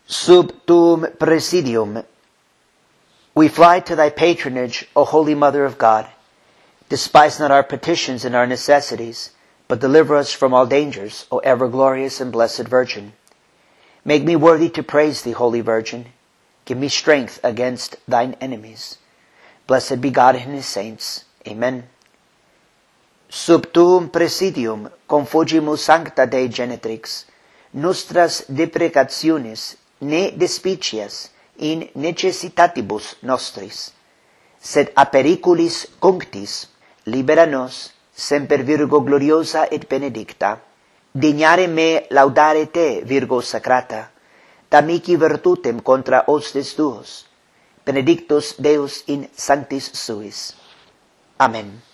Sub tuum presidium, we fly to thy patronage, O Holy Mother of God. Despise not our petitions and our necessities, but deliver us from all dangers, O ever-glorious and blessed Virgin. Make me worthy to praise thee, Holy Virgin. Give me strength against thine enemies. Blessed be God and his saints. Amen. Sub tuum presidium confugimus sancta Dei Genetrix, nostras deprecationes ne despicias in necessitatibus nostris, sed a periculis cunctis libera nos, semper Virgo gloriosa et benedicta. Dignare me laudare te, Virgo sacrata, da mihi virtutem contra hostes tuos. Benedictus Deus in sanctis suis. Amen.